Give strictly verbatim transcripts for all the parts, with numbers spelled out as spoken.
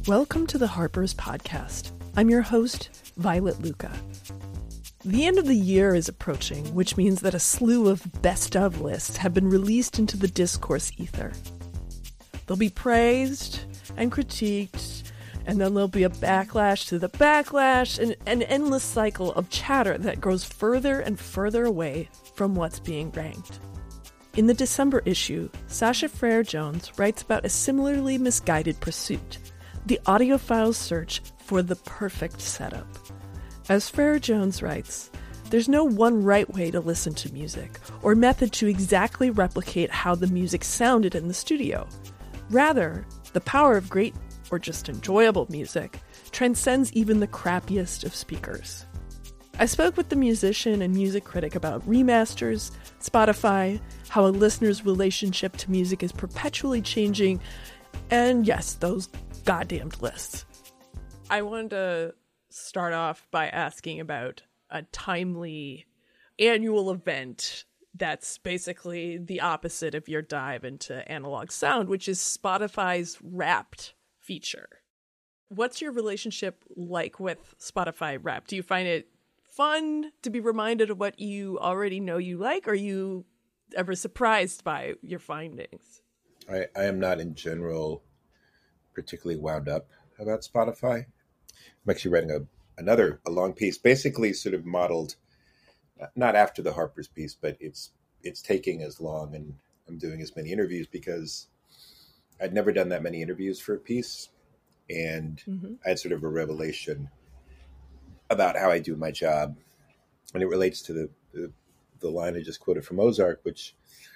Welcome to the Harper's Podcast. I'm your host, Violet Lucca. The end of the year is approaching, which means that a slew of best-of lists have been released into the discourse ether. They'll be praised and critiqued, and then there'll be a backlash to the backlash, and an endless cycle of chatter that grows further and further away from what's being ranked. In the December issue, Sasha Frere-Jones writes about a similarly misguided pursuit, the audiophile's search for the perfect setup. As Frere-Jones writes, there's no one right way to listen to music, or method to exactly replicate how the music sounded in the studio. Rather, the power of great or just enjoyable music transcends even the crappiest of speakers. I spoke with the musician and music critic about remasters, Spotify, how a listener's relationship to music is perpetually changing, and yes, those goddamned lists. I wanted to start off by asking about a timely annual event that's basically the opposite of your dive into analog sound, which is Spotify's Wrapped feature. What's your relationship like with Spotify Wrapped? Do you find it fun to be reminded of what you already know you like? Or are you ever surprised by your findings? I, I am not in general particularly wound up about Spotify. I'm actually writing a another a long piece, basically sort of modeled, not after the Harper's piece, but it's it's taking as long, and I'm doing as many interviews because I'd never done that many interviews for a piece, and mm-hmm. I had sort of a revelation about how I do my job, and it relates to the the, the line I just quoted from Ozark, which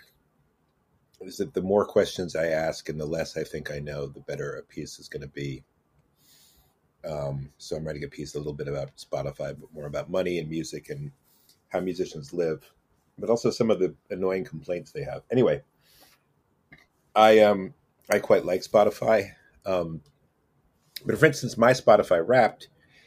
is that the more questions I ask and the less I think I know, the better a piece is going to be. Um, so I'm writing a piece a little bit about Spotify, but more about money and music and how musicians live, but also some of the annoying complaints they have. Anyway, I um I quite like Spotify. Um, but for instance, my Spotify Wrapped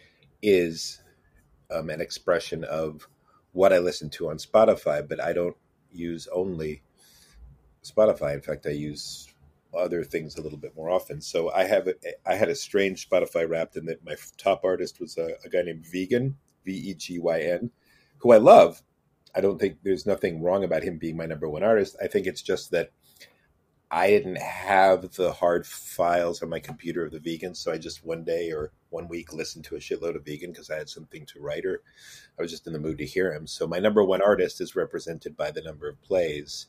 is um, an expression of what I listen to on Spotify, but I don't use only Spotify. In fact, I use other things a little bit more often. So I have a, I had a strange Spotify Wrapped in that my top artist was a, a guy named Vegan, V E G Y N, who I love. I don't think there's nothing wrong about him being my number one artist. I think it's just that I didn't have the hard files on my computer of the Vegan, so I just one day or one week listened to a shitload of Vegan because I had something to write, or I was just in the mood to hear him. So my number one artist is represented by the number of plays,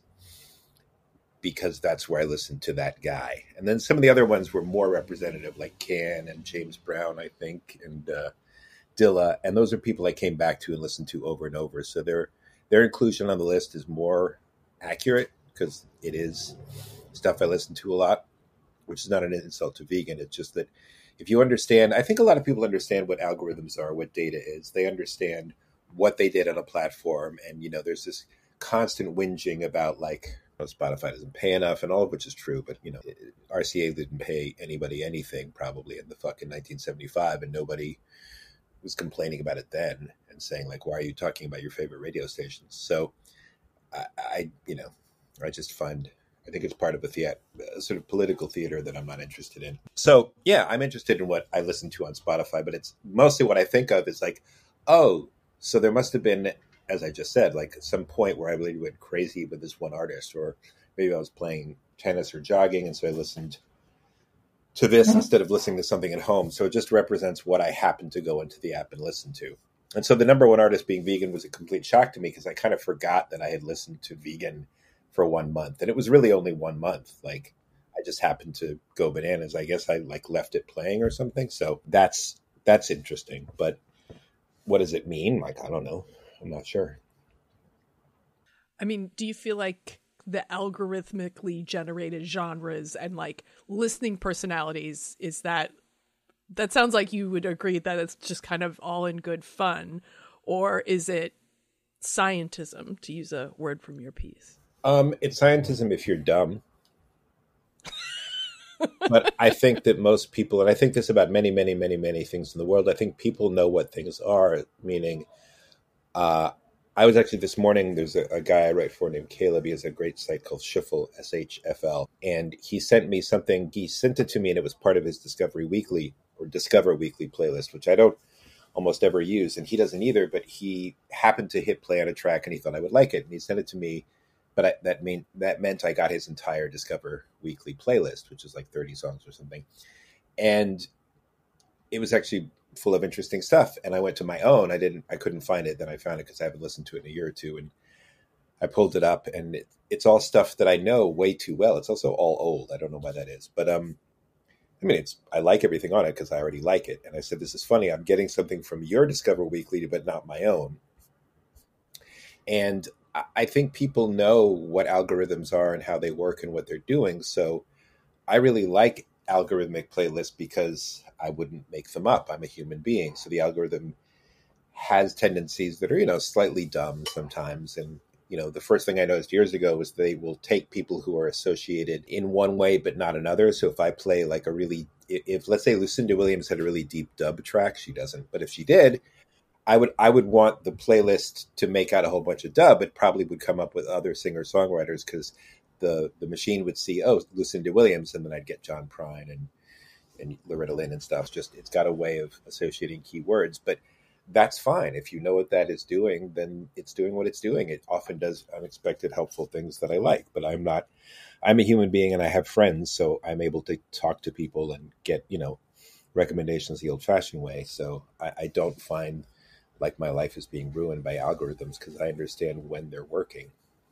because that's where I listened to that guy. And then some of the other ones were more representative, like Can and James Brown, I think, and uh, Dilla. And those are people I came back to and listened to over and over. So their their inclusion on the list is more accurate because it is stuff I listen to a lot, which is not an insult to Vegan. It's just that if you understand, I think a lot of people understand what algorithms are, what data is. They understand what they did on a platform. And, you know, there's this constant whinging about like, Spotify doesn't pay enough, and all of which is true. But, you know, R C A didn't pay anybody anything probably in the fucking nineteen seventy-five, and nobody was complaining about it then and saying, like, why are you talking about your favorite radio stations? So I, I you know, I just find, I think it's part of a, theat- a sort of political theater that I'm not interested in. So, yeah, I'm interested in what I listen to on Spotify, but it's mostly what I think of is like, oh, so there must have been, as I just said, like some point where I really went crazy with this one artist, or maybe I was playing tennis or jogging, and so I listened to this mm-hmm. instead of listening to something at home. So it just represents what I happened to go into the app and listen to. And so the number one artist being Vegan was a complete shock to me because I kind of forgot that I had listened to Vegan for one month. And it was really only one month. Like I just happened to go bananas. I guess I like left it playing or something. So that's, that's interesting. But what does it mean? Like, I don't know. I'm not sure. I mean, do you feel like the algorithmically generated genres and like listening personalities, is that, that sounds like you would agree that it's just kind of all in good fun, or is it scientism, to use a word from your piece? Um, it's scientism if you're dumb. But I think that most people, and I think this about many, many, many, many things in the world, I think people know what things are, meaning uh, I was actually this morning, there's a, a guy I write for named Caleb. He has a great site called Shuffle, S H F L. And he sent me something, he sent it to me and it was part of his Discovery Weekly or Discover Weekly playlist, which I don't almost ever use. And he doesn't either, but he happened to hit play on a track and he thought I would like it. And he sent it to me, but I, that, mean, that meant I got his entire Discover Weekly playlist, which is like thirty songs or something. And it was actually full of interesting stuff. And I went to my own. I didn't, I couldn't find it. Then I found it because I haven't listened to it in a year or two. And I pulled it up and it, it's all stuff that I know way too well. It's also all old. I don't know why that is, but, um, I mean, it's, I like everything on it because I already like it. And I said, this is funny. I'm getting something from your Discover Weekly, but not my own. And I, I think people know what algorithms are and how they work and what they're doing. So I really like algorithmic playlists because I wouldn't make them up. I'm a human being. So the algorithm has tendencies that are, you know, slightly dumb sometimes. And, you know, the first thing I noticed years ago was they will take people who are associated in one way, but not another. So if I play like a really, if let's say Lucinda Williams had a really deep dub track, she doesn't. But if she did, I would, I would want the playlist to make out a whole bunch of dub. It probably would come up with other singer-songwriters because the, the machine would see, oh, Lucinda Williams, and then I'd get John Prine and and Loretta Lynn and stuff. Just, it's got a way of associating keywords, but that's fine. If you know what that is doing, then it's doing what it's doing. It often does unexpected, helpful things that I like, but I'm not, I'm a human being and I have friends. So I'm able to talk to people and get, you know, recommendations the old fashioned way. So I, I don't find like my life is being ruined by algorithms because I understand when they're working.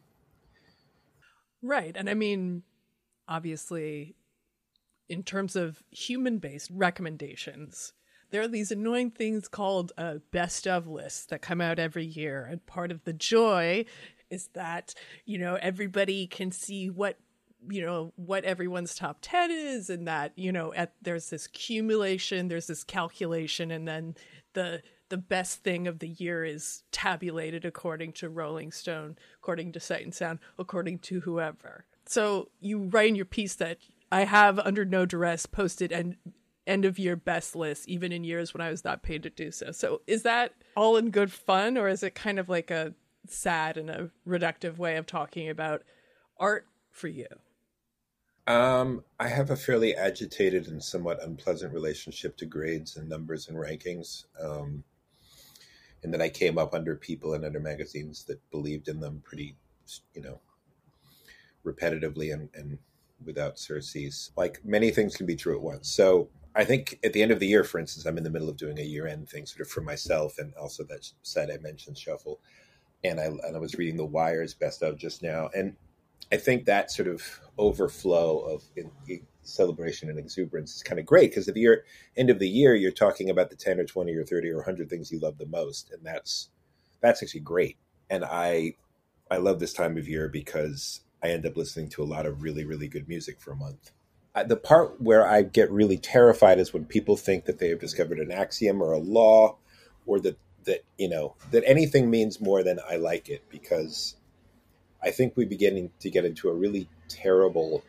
Right. And I mean, obviously, in terms of human-based recommendations, there are these annoying things called uh, best of lists that come out every year. And part of the joy is that, you know, everybody can see what, you know, what everyone's top ten is, and that, you know, at, there's this accumulation, there's this calculation, and then the the best thing of the year is tabulated according to Rolling Stone, according to Sight and Sound, according to whoever. So you write in your piece that I have, under no duress, posted an end of year best list, even in years when I was not paid to do so. So is that all in good fun, or is it kind of like a sad and a reductive way of talking about art for you? Um, I have a fairly agitated and somewhat unpleasant relationship to grades and numbers and rankings. Um, and then I came up under people and under magazines that believed in them pretty, you know, repetitively and, and without surcease. Like, many things can be true at once. So I think at the end of the year, for instance, I'm in the middle of doing a year-end thing sort of for myself, and also that site I mentioned, Shuffle. And I, and I was reading The Wire's best of just now. And I think that sort of overflow of in, in celebration and exuberance is kind of great, because at the year, end of the year, you're talking about the ten or twenty or thirty or one hundred things you love the most. And that's that's actually great. And I I love this time of year because I end up listening to a lot of really, really good music for a month. I, the part where I get really terrified is when people think that they have discovered an axiom or a law, or that, that, you know, that anything means more than I like it, because I think we're beginning to get into a really terrible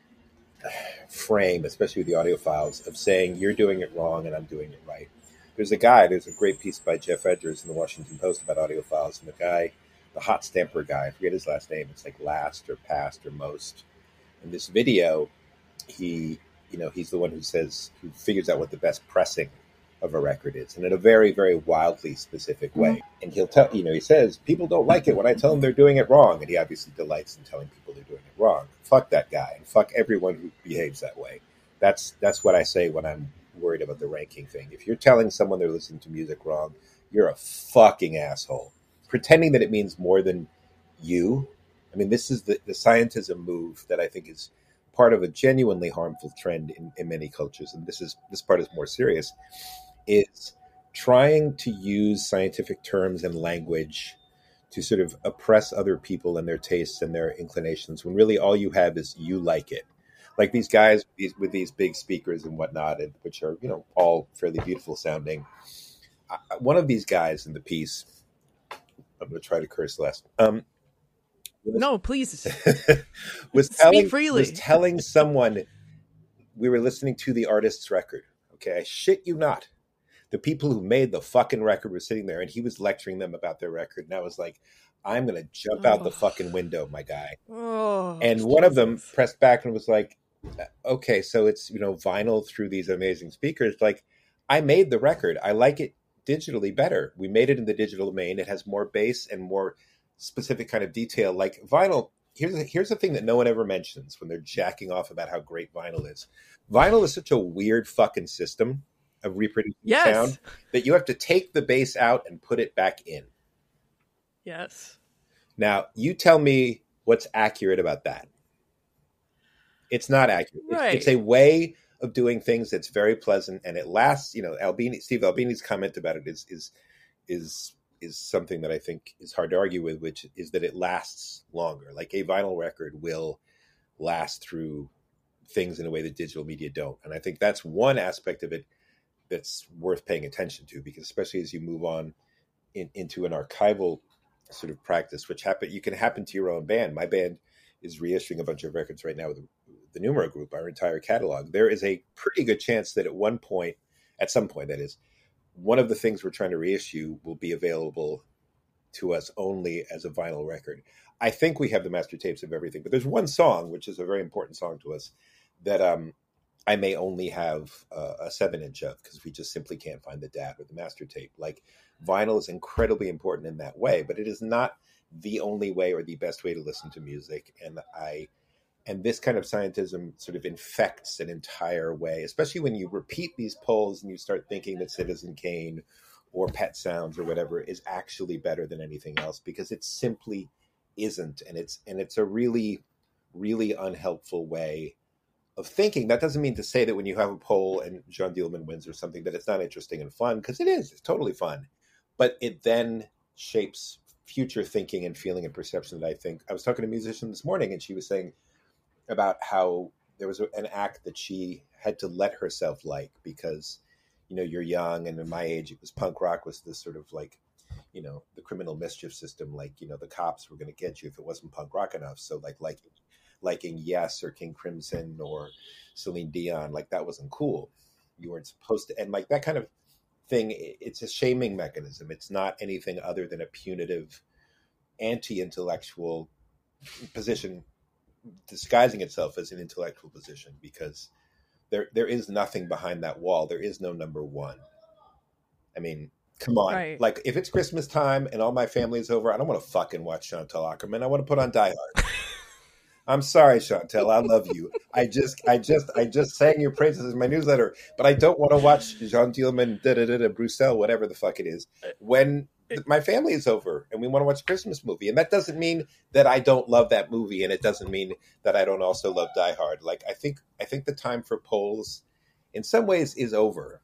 frame, especially with the audiophiles, of saying you're doing it wrong and I'm doing it right. There's a guy, there's a great piece by Jeff Edgers in the Washington Post about audiophiles, and the guy, the hot stamper guy, I forget his last name, it's like last or past or most. In this video, he, you know, he's the one who says, who figures out what the best pressing of a record is, and in a very, very wildly specific way. And he'll tell, you know, he says, people don't like it when I tell them they're doing it wrong. And he obviously delights in telling people they're doing it wrong. Fuck that guy, and fuck everyone who behaves that way. That's, that's what I say when I'm worried about the ranking thing. If you're telling someone they're listening to music wrong, you're a fucking asshole. Pretending that it means more than you. I mean, this is the, the scientism move that I think is part of a genuinely harmful trend in, in many cultures. And this is, this part is more serious, is trying to use scientific terms and language to sort of oppress other people and their tastes and their inclinations, when really all you have is you like it. Like these guys with these, with these big speakers and whatnot, and, which are, you know, all fairly beautiful sounding. I, one of these guys in the piece, I'm going to try to curse less. Um, was, no, please. was Speak telling, freely. Was telling someone we were listening to the artist's record. Okay, I shit you not. The people who made the fucking record were sitting there, and he was lecturing them about their record. And I was like, I'm going to jump oh. out the fucking window, my guy. Oh, and Jesus. One of them pressed back and was like, okay, so it's, you know, vinyl through these amazing speakers. Like, I made the record. I like it digitally better. We made it in the digital domain. It has more bass and more specific kind of detail. Like vinyl, here's the, here's the thing that no one ever mentions when they're jacking off about how great vinyl is. Vinyl is such a weird fucking system of reproducing yes. sound that you have to take the bass out and put it back in. Yes. Now, you tell me what's accurate about that. It's not accurate. Right. It's, it's a way of doing things that's very pleasant, and it lasts. You know, Albini, Steve Albini's comment about it is is is is something that I think is hard to argue with, which is that it lasts longer. Like a vinyl record will last through things in a way that digital media don't, and I think that's one aspect of it that's worth paying attention to, because especially as you move on in, into an archival sort of practice, which happen you can happen to your own band. My band is reissuing a bunch of records right now with the Numero Group, our entire catalog. There is a pretty good chance that at one point, at some point that is, one of the things we're trying to reissue will be available to us only as a vinyl record. I think we have the master tapes of everything, but there's one song, which is a very important song to us, that um, I may only have uh, a seven inch of, because we just simply can't find the D A T or the master tape. Like, vinyl is incredibly important in that way, but it is not the only way or the best way to listen to music. And I, and this kind of scientism sort of infects an entire way, especially when you repeat these polls and you start thinking that Citizen Kane or Pet Sounds or whatever is actually better than anything else, because it simply isn't. And it's, and it's a really, really unhelpful way of thinking. That doesn't mean to say that when you have a poll and Jean Dielman wins or something, that it's not interesting and fun, because it is. It's totally fun. But it then shapes future thinking and feeling and perception that I think. I was talking to a musician this morning, and she was saying about how there was an act that she had to let herself like, because, you know, you're young, and in my age, it was punk rock was this sort of like, you know, the criminal mischief system. Like, you know, the cops were going to get you if it wasn't punk rock enough. So like liking, liking Yes or King Crimson or Celine Dion, like that wasn't cool. You weren't supposed to. And like that kind of thing, it's a shaming mechanism. It's not anything other than a punitive, anti-intellectual position disguising itself as an intellectual position, because there there is nothing behind that wall. There is no number one. I mean, come on. Right. Like, if it's Christmas time and all my family is over, I don't want to fucking watch Chantal Ackerman. I want to put on Die Hard. I'm sorry, Chantal. I love you. I just, I just, I just sang your praises in my newsletter, but I don't want to watch Jean Dielman, da da da da, Bruxelles, whatever the fuck it is, when my family is over and we want to watch a Christmas movie. And that doesn't mean that I don't love that movie, and it doesn't mean that I don't also love Die Hard. Like, I think, I think the time for polls, in some ways, is over.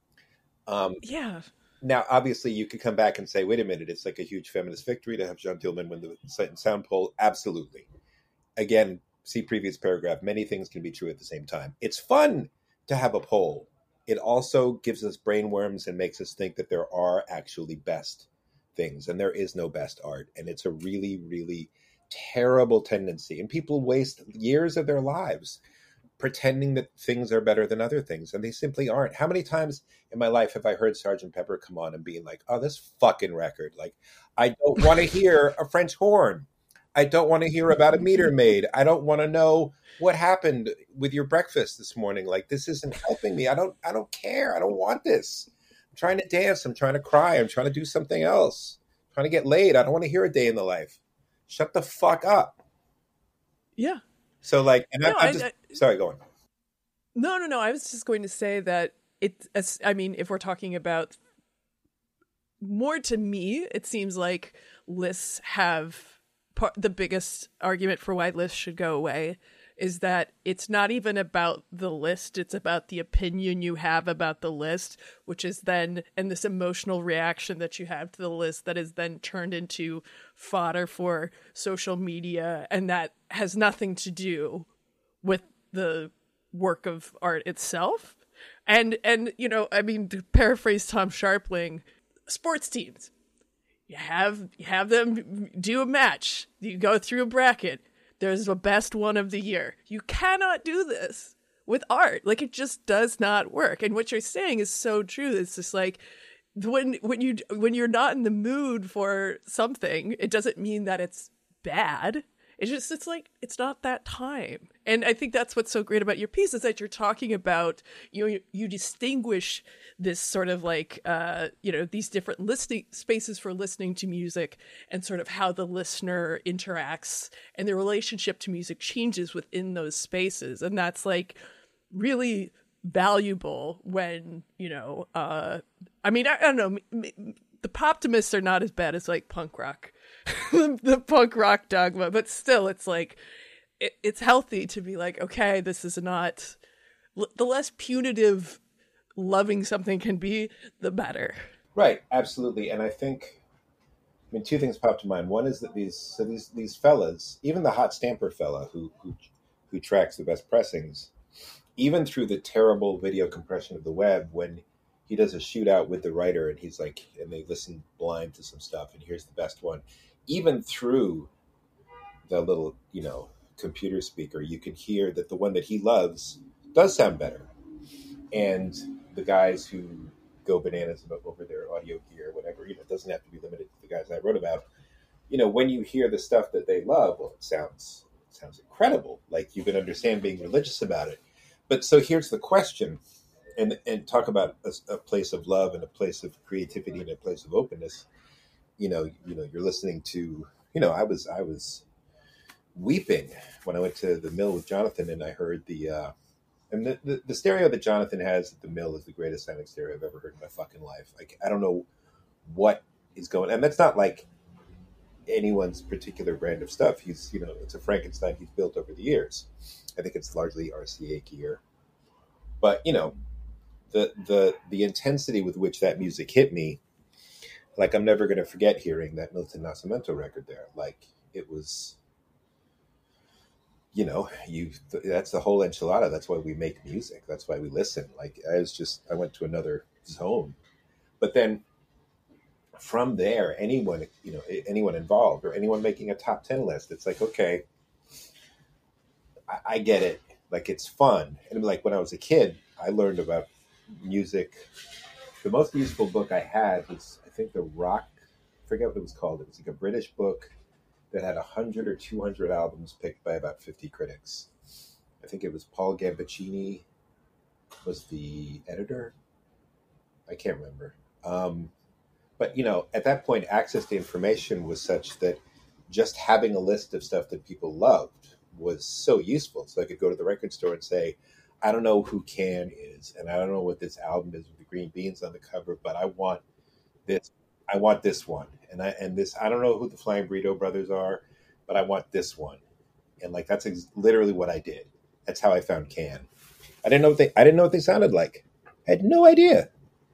Um, yeah. Now, obviously, you could come back and say, "Wait a minute, it's like a huge feminist victory to have Jean Dielman win the Sight and Sound poll." Absolutely. Again, see previous paragraph. Many things can be true at the same time. It's fun to have a poll. It also gives us brainworms and makes us think that there are actually best things, and there is no best art. And it's a really, really terrible tendency. And people waste years of their lives pretending that things are better than other things, and they simply aren't. How many times in my life have I heard Sergeant Pepper come on and being like, "Oh, this fucking record. Like, I don't want to hear a French horn. I don't want to hear about a meter maid. I don't want to know what happened with your breakfast this morning. Like, this isn't helping me. I don't, I don't care. I don't want this. I'm trying to dance. I'm trying to cry. I'm trying to do something else. I'm trying to get laid. I don't want to hear a day in the life. Shut the fuck up." Yeah. So like, and no, I, I'm just, I, I, sorry, go on. No, no, no. I was just going to say that it, I mean, if we're talking about more, to me, it seems like lists have, part, the biggest argument for why lists should go away is that it's not even about the list. It's about the opinion you have about the list, which is then, and this emotional reaction that you have to the list that is then turned into fodder for social media. And that has nothing to do with the work of art itself. And, and, you know, I mean, to paraphrase Tom Sharpling, sports teams, you have, you have them do a match. You go through a bracket. There's the best one of the year. You cannot do this with art. Like, it just does not work. And what you're saying is so true. It's just like, when when you when you're not in the mood for something, it doesn't mean that it's bad. It's just, it's like, it's not that time. And I think that's what's so great about your piece, is that you're talking about, you know, you, you distinguish this sort of like, uh, you know, these different listening spaces for listening to music, and sort of how the listener interacts and their relationship to music changes within those spaces. And that's like really valuable when, you know, uh, I mean, I, I don't know, m- m- the Poptimists are not as bad as like punk rock. The punk rock dogma, but still, it's like, it, it's healthy to be like, okay, this is not, the less punitive loving something can be, the better. Right, absolutely. And I think, I mean, two things pop to mind. One is that these so these these fellas, even the Hot Stamper fella who who who tracks the best pressings, even through the terrible video compression of the web, when he does a shootout with the writer and he's like, and they listen blind to some stuff and here's the best one. Even through the little, you know, computer speaker, you can hear that the one that he loves does sound better. And the guys who go bananas about over their audio gear, whatever, you know, it doesn't have to be limited to the guys I wrote about. You know, when you hear the stuff that they love, well, it sounds it sounds incredible. Like, you can understand being religious about it. But so here's the question, and and talk about a, a place of love and a place of creativity and a place of openness. You know, you know, you're listening to, you know, I was I was weeping when I went to the Mill with Jonathan, and I heard the uh, and the, the the stereo that Jonathan has at the Mill is the greatest sounding stereo I've ever heard in my fucking life. Like, I don't know what is going, and that's not like anyone's particular brand of stuff. He's, you know, it's a Frankenstein he's built over the years. I think it's largely R C A gear, but you know, the the the intensity with which that music hit me. Like, I'm never going to forget hearing that Milton Nascimento record there. Like, it was, you know, you, that's the whole enchilada. That's why we make music. That's why we listen. Like, I was just, I went to another zone. But then from there, anyone, you know, anyone involved or anyone making a top ten list, it's like, okay, I, I get it. Like, it's fun. And like, when I was a kid, I learned about music. The most useful book I had was, I think, the Rock, I forget what it was called. It was like a British book that had one hundred or two hundred albums picked by about fifty critics. I think it was Paul Gambaccini was the editor. I can't remember. Um, but, you know, at that point, access to information was such that just having a list of stuff that people loved was so useful. So I could go to the record store and say, I don't know who Can is, and I don't know what this album is with the green beans on the cover, but I want this. I want this one, and I and this. I don't know who the Flying Burrito Brothers are, but I want this one, and like that's ex- literally what I did. That's how I found Can. I didn't know what they. I didn't know what they sounded like. I had no idea,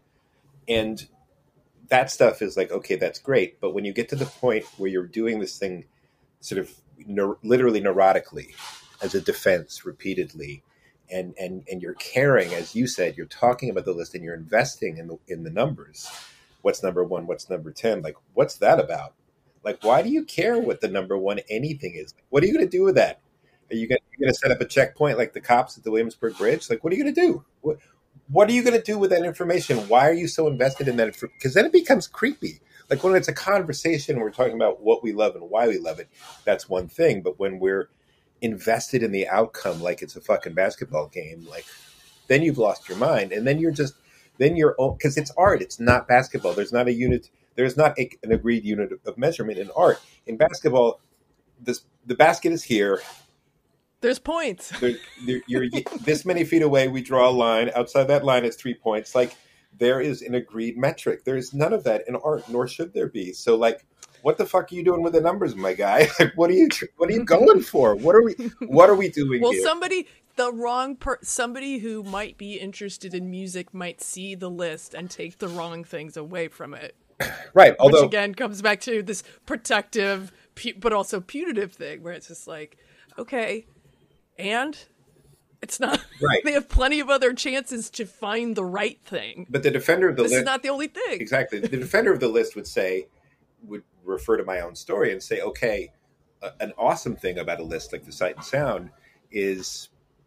and that stuff is like, okay, that's great, but when you get to the point where you're doing this thing, sort of neur- literally neurotically, as a defense, repeatedly. And, and and you're caring, as you said, you're talking about the list and you're investing in the in the numbers. What's number one? What's number ten? Like, what's that about? Like, why do you care what the number one anything is? What are you going to do with that? Are you going to set up a checkpoint like the cops at the Williamsburg Bridge? Like, what are you going to do? What, what are you going to do with that information? Why are you so invested in that? Because then it becomes creepy. Like, when it's a conversation, we're talking about what we love and why we love it. That's one thing. But when we're invested in the outcome like it's a fucking basketball game, like, then you've lost your mind, and then you're just then you're because it's art, it's not basketball. There's not a unit, there's not a, an agreed unit of measurement in art. In basketball, this the basket is here, there's points, there, there, you're this many feet away, we draw a line, outside that line is three points. Like, there is an agreed metric. There's none of that in art, nor should there be. So like, what the fuck are you doing with the numbers, my guy? Like, what are you, what are you going for? What are we, what are we doing well, here? somebody, the wrong per, somebody who might be interested in music might see the list and take the wrong things away from it. Right. Although, which again comes back to this protective, pu- but also punitive thing where it's just like, okay, and it's not, right. They have plenty of other chances to find the right thing. But the defender of the this list is not the only thing. Exactly. The defender of the list would say, would refer to my own story and say, okay, uh, an awesome thing about a list like the Sight and Sound is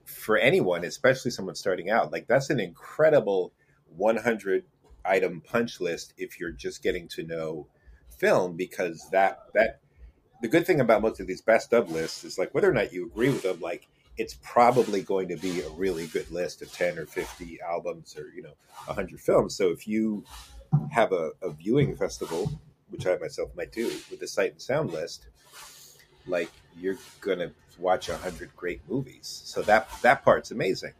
for anyone, especially someone starting out, like that's an incredible one hundred item punch list if you're just getting to know film, because that that the good thing about most of these best of lists is like whether or not you agree with them, like it's probably going to be a really good list of ten or fifty albums or, you know, one hundred films. So if you have a, a viewing festival, which I myself might do with the Sight and Sound list, like you're going to watch one hundred great movies. So that that part's amazing.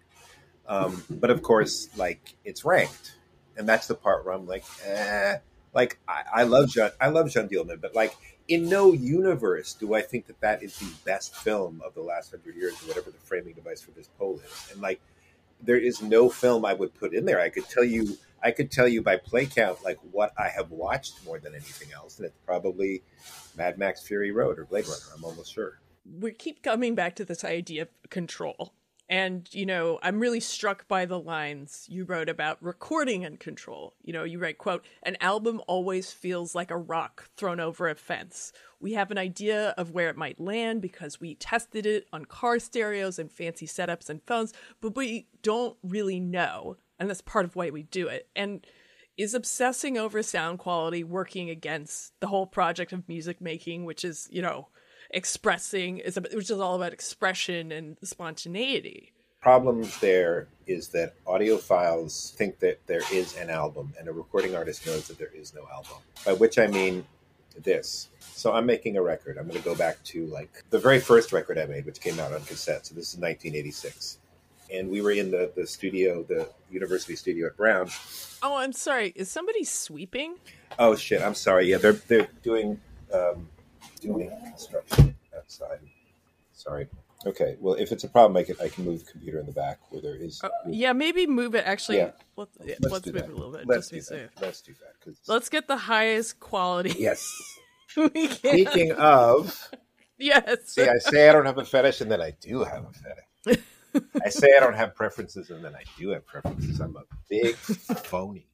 Um, but of course, like it's ranked. And that's the part where I'm like, eh. Like I, I love Jean, I love Jeanne Dielman, but like in no universe do I think that that is the best film of the last hundred years, or whatever the framing device for this poll is. And like, there is no film I would put in there. I could tell you, I could tell you by play count, like what I have watched more than anything else, and it's probably Mad Max Fury Road or Blade Runner. I'm almost sure. We keep coming back to this idea of control. And, you know, I'm really struck by the lines you wrote about recording and control. You know, you write, quote, "An album always feels like a rock thrown over a fence. We have an idea of where it might land because we tested it on car stereos and fancy setups and phones, but we don't really know. And that's part of why we do it." And is obsessing over sound quality working against the whole project of music making, which is, you know, expressing, is which is all about expression and spontaneity? Problems there is that audiophiles think that there is an album, and a recording artist knows that there is no album. By which I mean this. So I'm making a record. I'm going to go back to like the very first record I made, which came out on cassette. So this is nineteen eighty-six. And we were in the, the studio, the university studio at Brown. Oh, I'm sorry. Is somebody sweeping? Oh, shit. I'm sorry. Yeah, they're they're doing... Um, doing construction outside. Sorry. Okay. Well, if it's a problem, I can I can move the computer in the back where there is. Uh, yeah, maybe move it. Actually, yeah. let's, yeah, let's, let's do move that. it a little bit. Let's just to be do that. safe. Let's do that. Cause... Let's get the highest quality. Yes. we can. Speaking of. Yes. See, I say I don't have a fetish, and then I do have a fetish. I say I don't have preferences, and then I do have preferences. I'm a big phony.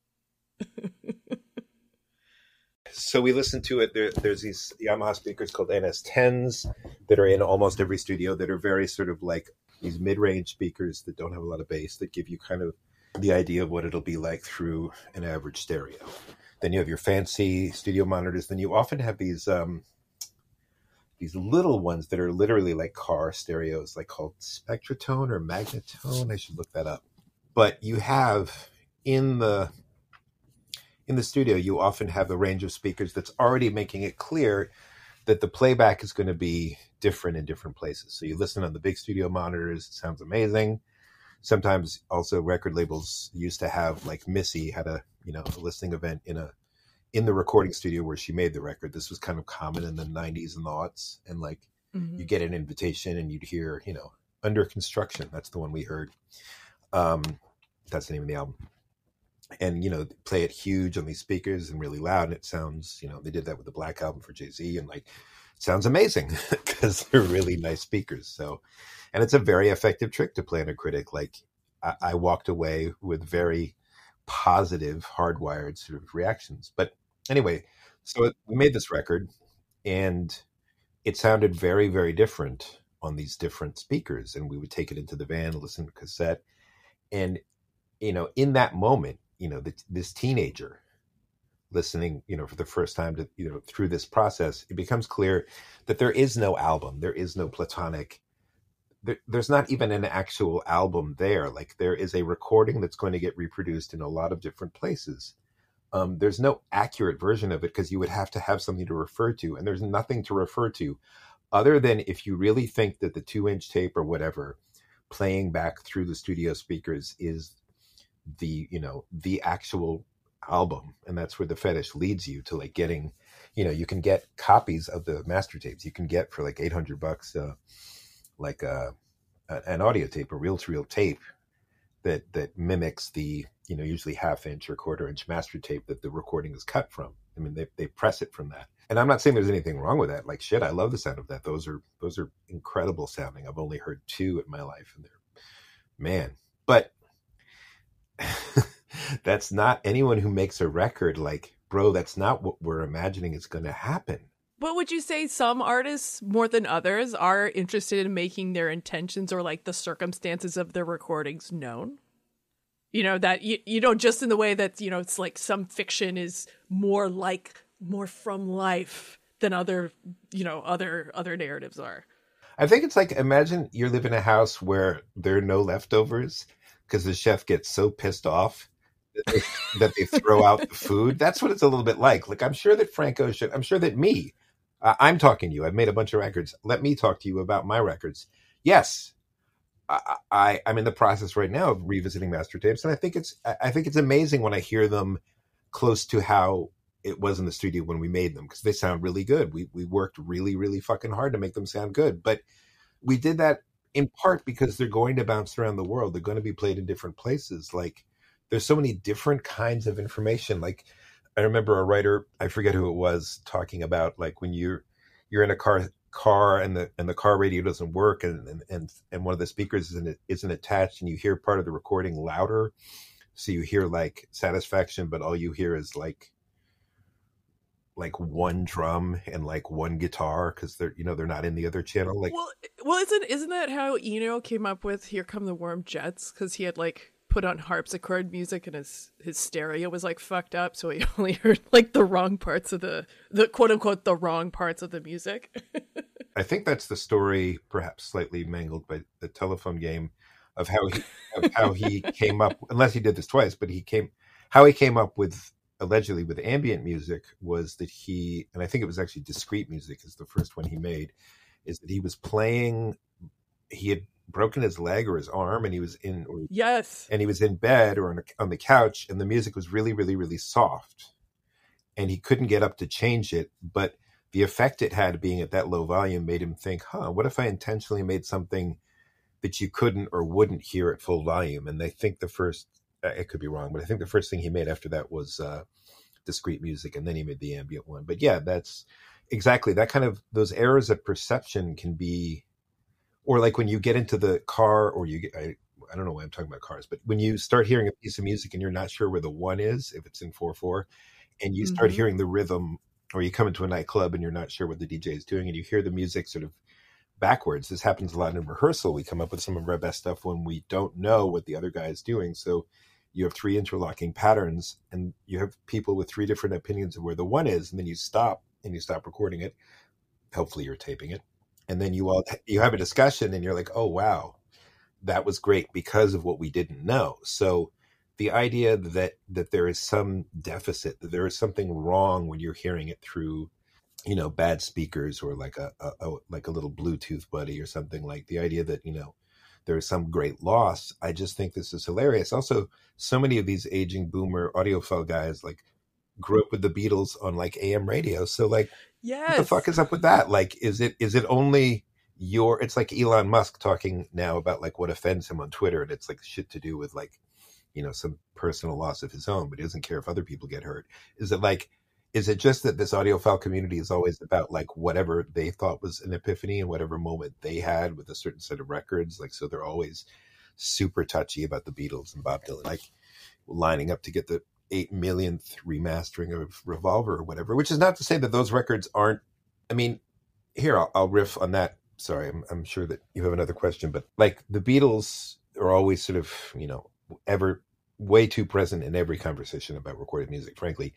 So we listen to it. There, there's these Yamaha speakers called N S tens that are in almost every studio that are very sort of like these mid-range speakers that don't have a lot of bass, that give you kind of the idea of what it'll be like through an average stereo. Then you have your fancy studio monitors. Then you often have these um, these little ones that are literally like car stereos, like called Spectratone or Magnatone. I should look that up. But you have in the In the studio, you often have a range of speakers that's already making it clear that the playback is going to be different in different places. So you listen on the big studio monitors, it sounds amazing. Sometimes also record labels used to have, like Missy had a, you know, a listening event in a in the recording studio where she made the record. This was kind of common in the nineties and the aughts. And like mm-hmm. you get an invitation and you'd hear, you know, Under Construction. That's the one we heard. Um, that's the name of the album. And, you know, play it huge on these speakers and really loud. And it sounds, you know, they did that with the Black Album for Jay-Z, and like, it sounds amazing because they're really nice speakers. So, and it's a very effective trick to play on a critic. Like I, I walked away with very positive, hardwired sort of reactions. But anyway, so we made this record and it sounded very, very different on these different speakers. And we would take it into the van, listen to cassette. And, you know, in that moment, you know, the, this teenager listening, you know, for the first time to, you know, through this process, it becomes clear that there is no album. There is no platonic, there, there's not even an actual album there. Like there is a recording that's going to get reproduced in a lot of different places. Um, there's no accurate version of it because you would have to have something to refer to. And there's nothing to refer to other than if you really think that the two inch tape or whatever playing back through the studio speakers is the, you know, the actual album. And that's where the fetish leads you to like getting, you know, you can get copies of the master tapes you can get for like eight hundred bucks, uh, like uh, an audio tape, a reel to reel tape that, that mimics the, you know, usually half inch or quarter inch master tape that the recording is cut from. I mean, they, they press it from that. And I'm not saying there's anything wrong with that. Like shit, I love the sound of that. Those are, those are incredible sounding. I've only heard two in my life and they're, man, but that's not anyone who makes a record like, bro, that's not what we're imagining is going to happen. But would you say some artists, more than others, are interested in making their intentions or like the circumstances of their recordings known? You know, that, you, you know, just in the way that, you know, it's like some fiction is more like, more from life than other, you know, other, other narratives are. I think it's like, imagine you live in a house where there are no leftovers because the chef gets so pissed off that they, that they throw out the food. That's what it's a little bit like. Like, I'm sure that Frank Ocean, I'm sure that me, uh, I'm talking to you. I've made a bunch of records. Let me talk to you about my records. Yes. I, I, I'm in the process right now of revisiting master tapes. And I think it's, I think it's amazing when I hear them close to how it was in the studio when we made them, because they sound really good. We we worked really, really fucking hard to make them sound good. But we did that in part because they're going to bounce around the world. They're going to be played in different places. Like, there's so many different kinds of information. Like, I remember a writer, I forget who it was, talking about like when you're you're in a car car and the and the car radio doesn't work and and and, and one of the speakers isn't isn't attached, and you hear part of the recording louder. So you hear like Satisfaction, but all you hear is like like one drum and like one guitar because they're, you know, they're not in the other channel. Like, well, well, isn't isn't that how Eno came up with "Here Come the Warm Jets"? Because he had like put on harpsichord music and his his stereo was like fucked up, so he only heard like the wrong parts of the the quote unquote the wrong parts of the music. I think that's the story, perhaps slightly mangled by the telephone game, of how he of how he came up. Unless he did this twice, but he came how he came up with. Allegedly with ambient music was that he, and I think it was actually discrete music is the first one he made, is that he was playing, he had broken his leg or his arm and he was in, or, yes, and he was in bed or on, a, on the couch and the music was really, really, really soft and he couldn't get up to change it. But the effect it had being at that low volume made him think, huh, what if I intentionally made something that you couldn't or wouldn't hear at full volume? And they think the first, it could be wrong, but I think the first thing he made after that was uh, discrete music, and then he made the ambient one. But yeah, that's exactly that kind of, those errors of perception can be, or like when you get into the car or you get, I, I don't know why I'm talking about cars, but when you start hearing a piece of music and you're not sure where the one is, if it's in four four, and you start mm-hmm. hearing the rhythm, or you come into a nightclub and you're not sure what the D J is doing and you hear the music sort of backwards. This happens a lot in rehearsal. We come up with some of our best stuff when we don't know what the other guy is doing. So you have three interlocking patterns and you have people with three different opinions of where the one is. And then you stop and you stop recording it. Hopefully you're taping it. And then you all, you have a discussion and you're like, oh, wow, that was great because of what we didn't know. So the idea that, that there is some deficit, that there is something wrong when you're hearing it through, you know, bad speakers or like a, a, a like a little Bluetooth buddy or something, like the idea that, you know, there is some great loss. I just think this is hilarious. Also, so many of these aging boomer audiophile guys like grew up with the Beatles on like A M radio. So like, yes. What the fuck is up with that? Like, is it is it only your? It's like Elon Musk talking now about like what offends him on Twitter, and it's like shit to do with like, you know, some personal loss of his own, but he doesn't care if other people get hurt. Is it like? Is it just that this audiophile community is always about like whatever they thought was an epiphany and whatever moment they had with a certain set of records? Like, so they're always super touchy about the Beatles and Bob Dylan, like lining up to get the eight millionth remastering of Revolver or whatever, which is not to say that those records aren't, I mean, here, I'll, I'll riff on that. Sorry, I'm, I'm sure that you have another question, but like the Beatles are always sort of, you know, ever way too present in every conversation about recorded music, frankly.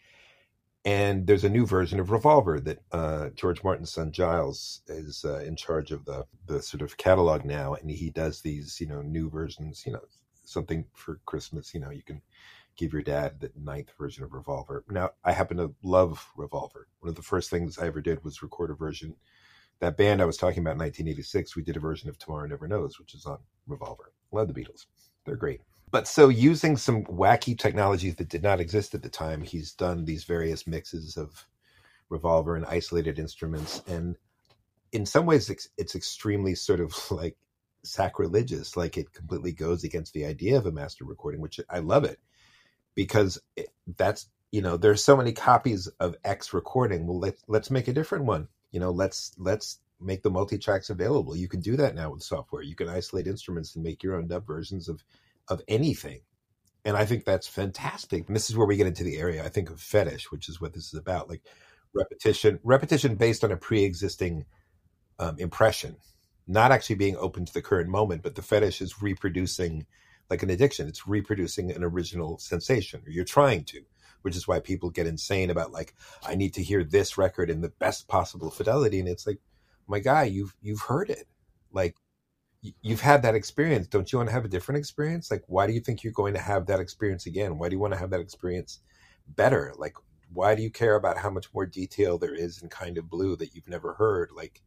And there's a new version of Revolver that uh, George Martin's son Giles is uh, in charge of the the sort of catalog now, and he does these, you know, new versions. You know, something for Christmas. You know, you can give your dad the ninth version of Revolver. Now, I happen to love Revolver. One of the first things I ever did was record a version. That band I was talking about in nineteen eighty-six, we did a version of Tomorrow Never Knows, which is on Revolver. Love the Beatles. They're great. But so using some wacky technologies that did not exist at the time, he's done these various mixes of Revolver and isolated instruments. And in some ways, it's, it's extremely sort of like sacrilegious. Like it completely goes against the idea of a master recording, which I love it because it, that's, you know, there's so many copies of X recording. Well, let's, let's make a different one. You know, let's, let's make the multi-tracks available. You can do that now with software. You can isolate instruments and make your own dub versions of of anything. And I think that's fantastic. And this is where we get into the area, I think, of fetish, which is what this is about. Like repetition, repetition based on a pre-existing um, impression, not actually being open to the current moment, but the fetish is reproducing, like an addiction. It's reproducing an original sensation, or you're trying to, which is why people get insane about like, I need to hear this record in the best possible fidelity. And it's like, my guy, you've, you've heard it. Like, you've had that experience. Don't you want to have a different experience? Like, why do you think you're going to have that experience again? Why do you want to have that experience better? Like, why do you care about how much more detail there is in Kind of Blue that you've never heard? Like,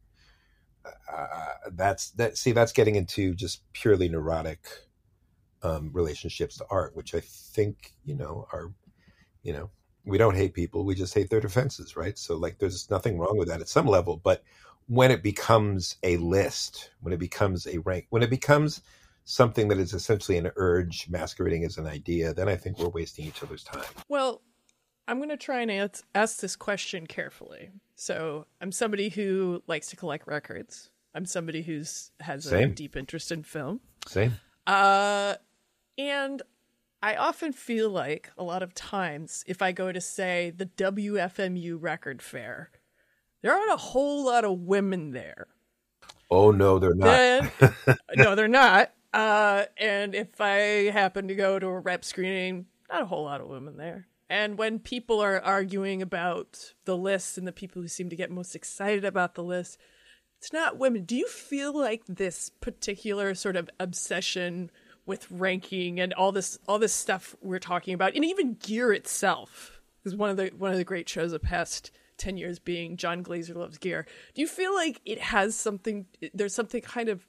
uh, that's that. See, that's getting into just purely neurotic um, relationships to art, which I think, you know, are, you know, we don't hate people. We just hate their defenses, right? So like, there's nothing wrong with that at some level, but when it becomes a list, when it becomes a rank, when it becomes something that is essentially an urge masquerading as an idea, then I think we're wasting each other's time. Well, I'm going to try and ask, ask this question carefully. So I'm somebody who likes to collect records. I'm somebody who's has Same. a deep interest in film. Same. Uh, and I often feel like a lot of times if I go to, say, the W F M U record fair, there aren't a whole lot of women there. Oh, no, they're not. Then, no, they're not. Uh, and if I happen to go to a rep screening, not a whole lot of women there. And when people are arguing about the list and the people who seem to get most excited about the list, it's not women. Do you feel like this particular sort of obsession with ranking and all this all this stuff we're talking about, and even Gear itself, is one of the one of the great shows of past ten years being John Glazer Loves Gear. Do you feel like it has something, there's something kind of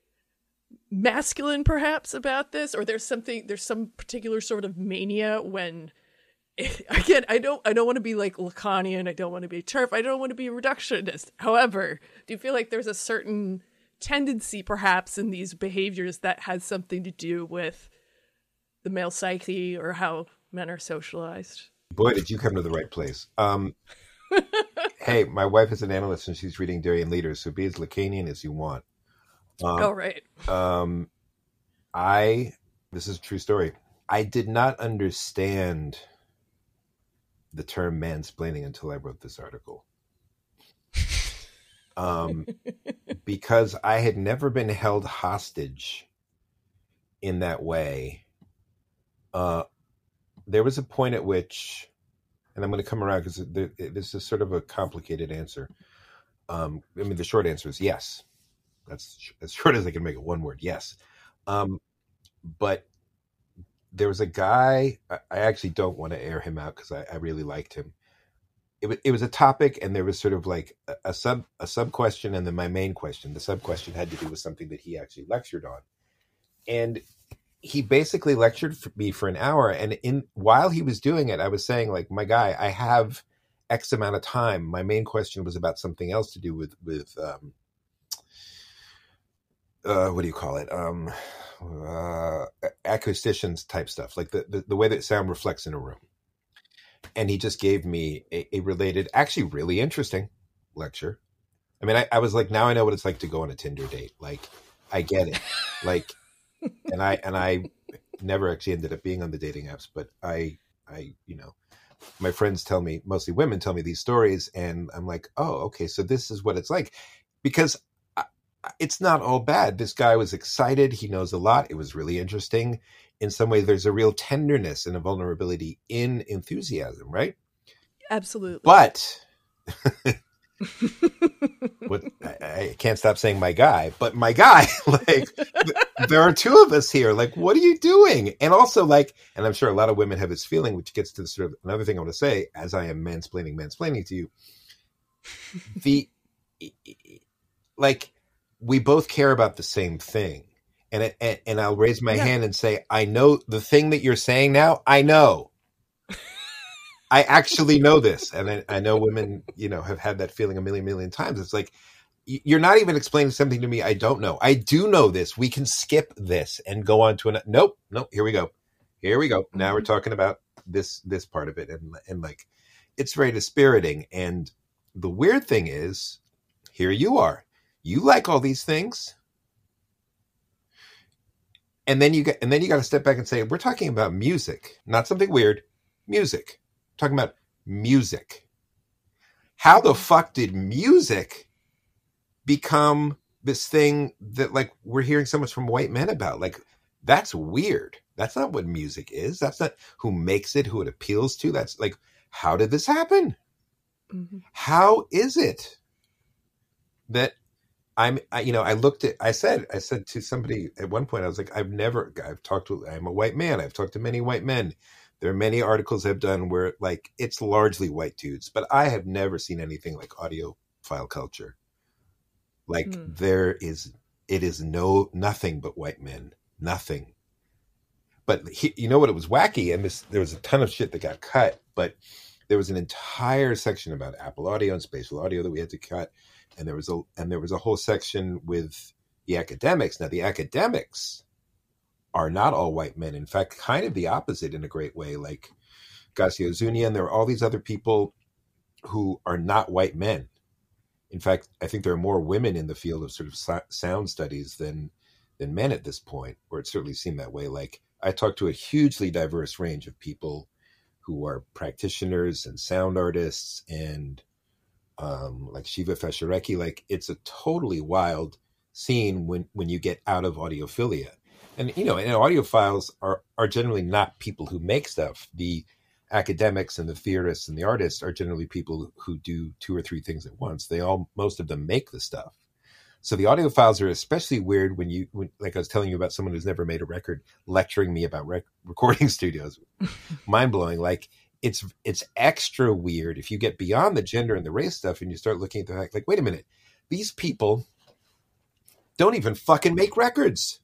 masculine perhaps about this, or there's something, there's some particular sort of mania when, again, I don't, I don't want to be like Lacanian, I don't want to be TERF, I don't want to be reductionist. However, do you feel like there's a certain tendency perhaps in these behaviors that has something to do with the male psyche or how men are socialized? Boy, did you come to the right place. Um, hey, my wife is an analyst and she's reading Darien Leaders, so be as Lacanian as you want. Um, oh, right. Um, I, this is a true story. I did not understand the term mansplaining until I wrote this article. Um, because I had never been held hostage in that way. Uh, there was a point at which, and I'm going to come around because this is sort of a complicated answer. Um, I mean, the short answer is yes. That's as short as I can make it. One word, yes. Um, but there was a guy, I, I actually don't want to air him out because I, I really liked him. It was, it was a topic, and there was sort of like a, a sub a sub question, and then my main question. The sub question had to do with something that he actually lectured on, and he basically lectured for me for an hour. And in while he was doing it, I was saying, like, my guy, I have X amount of time. My main question was about something else to do with with um, uh, what do you call it? Um, uh, acousticians type stuff, like the, the the way that sound reflects in a room. And he just gave me a, a related, actually really interesting lecture. I mean, I, I was like, now I know what it's like to go on a Tinder date. Like, I get it. Like, and I, and I never actually ended up being on the dating apps, but I, I, you know, my friends tell me, mostly women tell me these stories, and I'm like, oh, okay. So this is what it's like, because I, it's not all bad. This guy was excited. He knows a lot. It was really interesting. In some way, there's a real tenderness and a vulnerability in enthusiasm, right? Absolutely. But what I, I can't stop saying my guy, but my guy, like, there are two of us here. Like, what are you doing? And also, like, and I'm sure a lot of women have this feeling, which gets to the sort of another thing I want to say, as I am mansplaining, mansplaining to you. The, like, we both care about the same thing. And, and and I'll raise my yeah. hand and say, I know the thing that you're saying now. I know. I actually know this. And I, I know women, you know, have had that feeling a million, million times. It's like, you're not even explaining something to me I don't know. I do know this. We can skip this and go on to another. Nope. Nope. Here we go. Here we go. Now mm-hmm. we're talking about this, this part of it. And, and like, it's very dispiriting. And the weird thing is, here you are. You like all these things. And then you get, and then you got to step back and say, we're talking about music, not something weird. Music. We're talking about music. how the fuck did music become this thing that like we're hearing so much from white men about? Like, that's weird. That's not what music is. That's not who makes it, who it appeals to. That's like, how did this happen? Mm-hmm. How is it that I'm, I, you know, I looked at, I said, I said to somebody at one point, I was like, I've never, I've talked to, I'm a white man. I've talked to many white men. There are many articles I've done where like, it's largely white dudes, but I have never seen anything like audiophile culture. Like mm. there is, it is no, nothing but white men, nothing. But he, you know what, it was wacky. And this, there was a ton of shit that got cut, but there was an entire section about Apple Audio and spatial audio that we had to cut. And there was a and there was a whole section with the academics. Now, the academics are not all white men. In fact, kind of the opposite in a great way. Like Gassia Ozunian, there are all these other people who are not white men. In fact, I think there are more women in the field of sort of so- sound studies than than men at this point, or it certainly seemed that way. Like I talked to a hugely diverse range of people who are practitioners and sound artists and Um, like Shiva Fesharecki, like it's a totally wild scene when, when you get out of audiophilia. And, you know, and audiophiles are, are generally not people who make stuff. The academics and the theorists and the artists are generally people who do two or three things at once. They all, most of them make the stuff. So the audiophiles are especially weird when you, when, like I was telling you about someone who's never made a record lecturing me about rec- recording studios. Mind blowing. Like, It's it's extra weird if you get beyond the gender and the race stuff and you start looking at the fact, like, wait a minute, these people don't even fucking make records.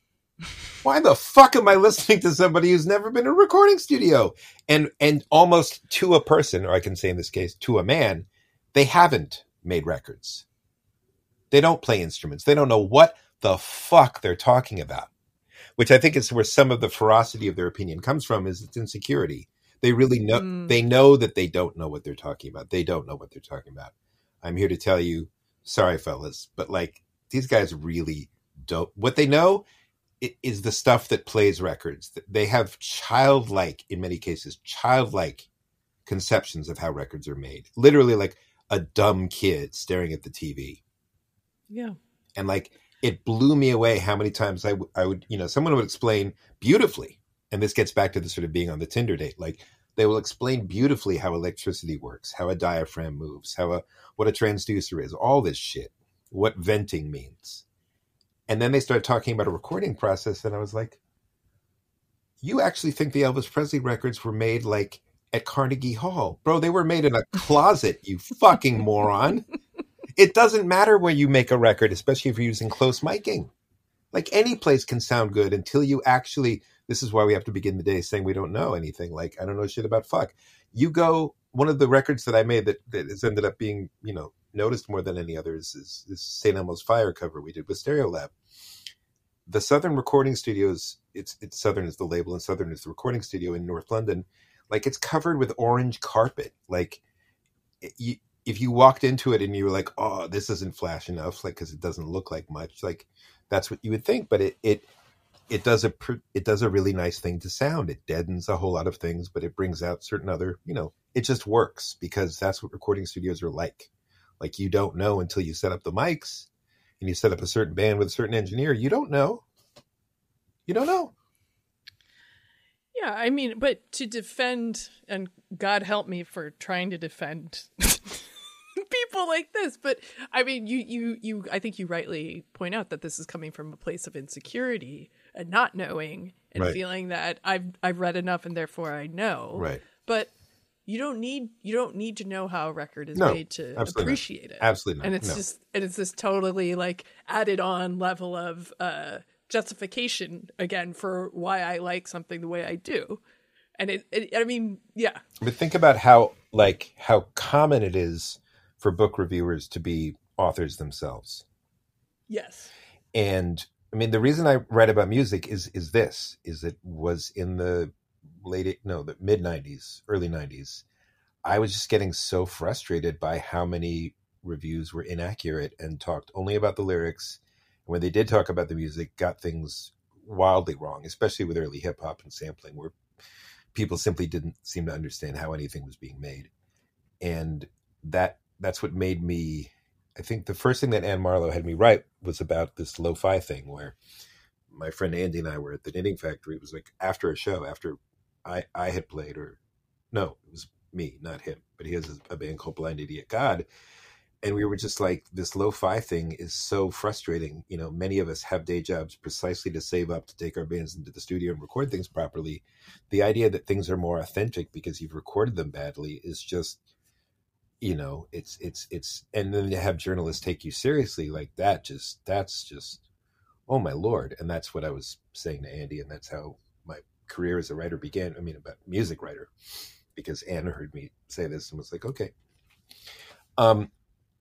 Why the fuck am I listening to somebody who's never been in a recording studio? And and almost to a person, or I can say in this case, to a man, they haven't made records. They don't play instruments. They don't know what the fuck they're talking about, which I think is where some of the ferocity of their opinion comes from, is its insecurity. They really know, mm. they know that they don't know what they're talking about. They don't know what they're talking about. I'm here to tell you, sorry, fellas, but like these guys really don't. What they know is the stuff that plays records. They have childlike, in many cases, childlike conceptions of how records are made. Literally like a dumb kid staring at the T V. Yeah. And like, it blew me away how many times I, w- I would, you know, someone would explain beautifully. And this gets back to the sort of being on the Tinder date. Like they will explain beautifully how electricity works, how a diaphragm moves, how a, what a transducer is, all this shit, what venting means. And then they start talking about a recording process. And I was like, you actually think the Elvis Presley records were made like at Carnegie Hall? Bro, they were made in a closet, you fucking moron. It doesn't matter where you make a record, especially if you're using close miking. Like any place can sound good until you actually... This is why we have to begin the day saying we don't know anything. Like, I don't know shit about fuck. You go, one of the records that I made that, that has ended up being, you know, noticed more than any others is, is Saint Elmo's Fire cover we did with Stereolab. The Southern Recording Studios, it's, it's Southern is the label and Southern is the recording studio in North London. Like, it's covered with orange carpet. Like, you, if you walked into it and you were like, oh, this isn't flash enough, like, because it doesn't look like much, like, that's what you would think. But it, it, It does a it does a really nice thing to sound. It deadens a whole lot of things, but it brings out certain other, you know, it just works because that's what recording studios are like. Like you don't know until you set up the mics and you set up a certain band with a certain engineer. You don't know. You don't know. Yeah, I mean, but to defend, and God help me for trying to defend people like this, but I mean, you, you, you, I think you rightly point out that this is coming from a place of insecurity and not knowing and right. feeling that I've, I've read enough and therefore I know. Right. But you don't need, you don't need to know how a record is no, made to appreciate not. it. Absolutely not. And it's no. just, and it's this totally like added on level of, uh, justification again for why I like something the way I do. And it, it I mean, yeah. But think about how, like, how common it is for book reviewers to be authors themselves. Yes. And I mean, the reason I write about music is, is this, is it was in the late, no, the mid nineties, early nineties. I was just getting so frustrated by how many reviews were inaccurate and talked only about the lyrics. When they did talk about the music, got things wildly wrong, especially with early hip hop and sampling, where people simply didn't seem to understand how anything was being made. And that that's what made me, I think the first thing that Anne Marlowe had me write was about this lo-fi thing where my friend Andy and I were at the Knitting Factory. It was like after a show, after I, I had played, or no, it was me, not him, but he has a band called Blind Idiot God. And we were just like, this lo-fi thing is so frustrating. You know, many of us have day jobs precisely to save up to take our bands into the studio and record things properly. The idea that things are more authentic because you've recorded them badly is just, you know, it's, it's, it's, and then to have journalists take you seriously like that, just, that's just, oh my Lord. And that's what I was saying to Andy. And that's how my career as a writer began. I mean, about music writer, because Anne heard me say this and was like, okay. Um,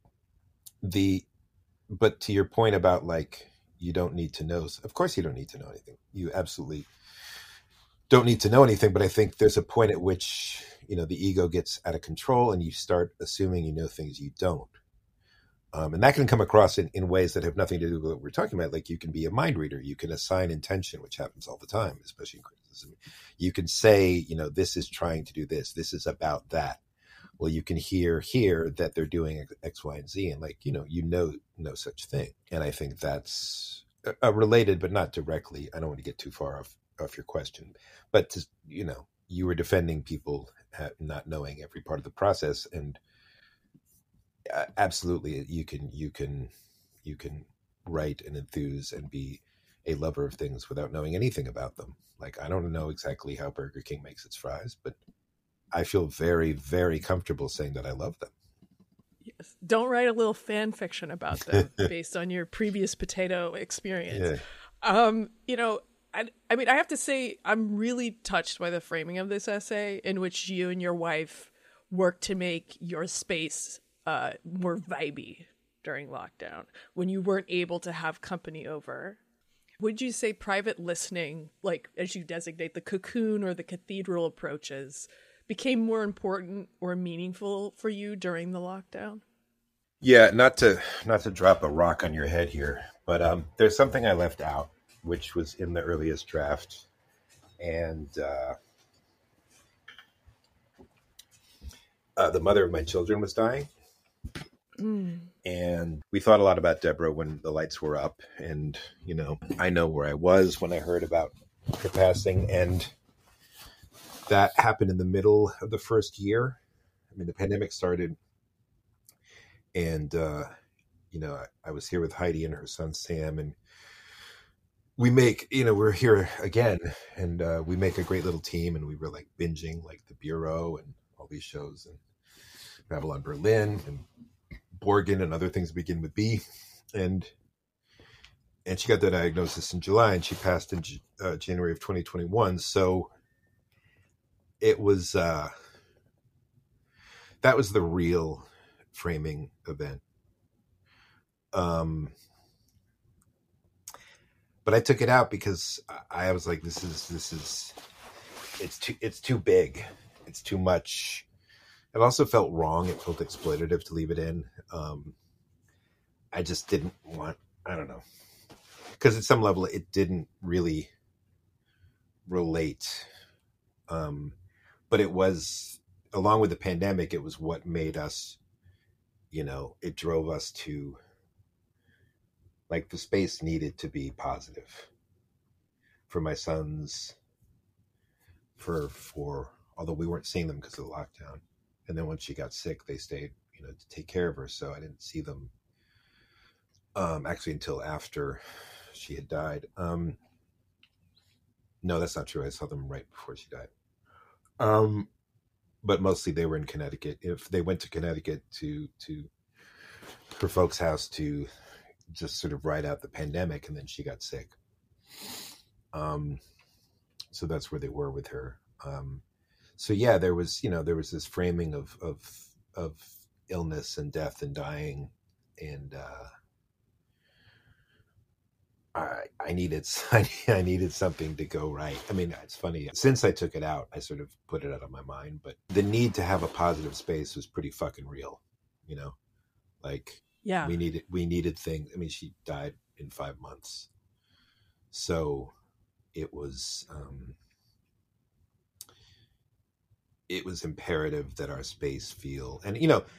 the, but to your point about like, you don't need to know. Of course you don't need to know anything. You absolutely don't need to know anything. But I think there's a point at which, you know, the ego gets out of control and you start assuming you know things you don't. Um, and that can come across in, in ways that have nothing to do with what we're talking about. Like you can be a mind reader. You can assign intention, which happens all the time, especially in criticism. You can say, you know, this is trying to do this. This is about that. Well, you can hear here that they're doing X, Y, and Z. And like, you know, you know, no such thing. And I think that's uh, related, but not directly. I don't want to get too far off, off your question. But, to, you know, you were defending people not knowing every part of the process. And uh, absolutely, you can, you can, you can write and enthuse and be a lover of things without knowing anything about them. Like, I don't know exactly how Burger King makes its fries, but I feel very, very comfortable saying that I love them. Yes. Don't write a little fan fiction about them based on your previous potato experience. Yeah. Um, you know, I, I mean, I have to say, I'm really touched by the framing of this essay in which you and your wife worked to make your space uh, more vibey during lockdown when you weren't able to have company over. Would you say private listening, like as you designate the cocoon or the cathedral approaches, became more important or meaningful for you during the lockdown? Yeah, not to not to drop a rock on your head here, but um, there's something I left out, which was in the earliest draft, and uh, uh, the mother of my children was dying, mm. and we thought a lot about Deborah when the lights were up, and you know, I know where I was when I heard about her passing, and that happened in the middle of the first year. I mean, the pandemic started, and, uh, you know, I, I was here with Heidi and her son, Sam, and we make, you know, we're here again, and uh, we make a great little team, and we were like binging like The Bureau and all these shows, and Babylon Berlin and Borgen and other things begin with B. And, and she got the diagnosis in July, and she passed in uh, January of twenty twenty-one. So it was, uh, that was the real framing event. Um, but I took it out because I was like, this is, this is, it's too, it's too big. It's too much. It also felt wrong. It felt exploitative to leave it in. Um, I just didn't want, I don't know. Because at some level, it didn't really relate. Um, But it was, along with the pandemic, it was what made us, you know, it drove us to, like, the space needed to be positive for my sons, for, for, although we weren't seeing them because of the lockdown. And then when she got sick, they stayed, you know, to take care of her. So I didn't see them um, actually until after she had died. Um, no, that's not true. I saw them right before she died. Um, but mostly they were in Connecticut. If they went to Connecticut to, to her folks' house to just sort of ride out the pandemic, and then she got sick. Um, so that's where they were with her. Um, so yeah, there was, you know, there was this framing of, of, of illness and death and dying. And, uh, I, I needed, I needed something to go right. I mean, it's funny. Since I took it out, I sort of put it out of my mind, but the need to have a positive space was pretty fucking real, you know, like, yeah, we needed, we needed things. I mean, she died in five months. So it was, um, it was imperative that our space feel, and, you know,